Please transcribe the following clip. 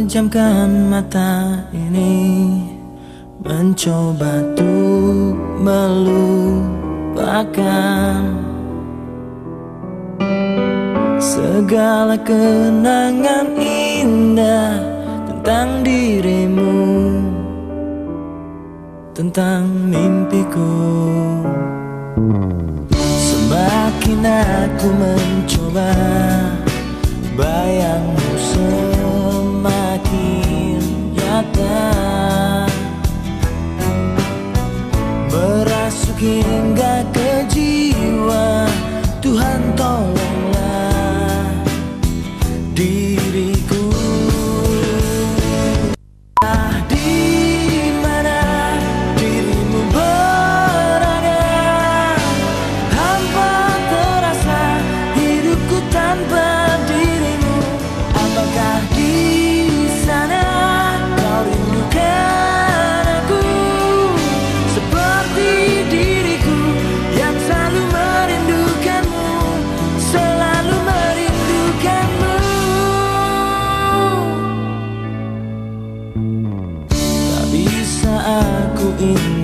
Pejamkan mata ini, mencoba untuk melupakan segala kenangan indah tentang dirimu, tentang mimpiku. Semakin aku mencoba, bayangmu semakin nyata, merasuk hingga ke jiwa. Tuhan tolonglah diriku. Di mana dirimu berada, hampa terasa hidupku tanpa dirimu. Apakah di sana kau rindukan aku seperti diriku yang selalu merindukanmu, selalu merindukanmu. Tak bisa aku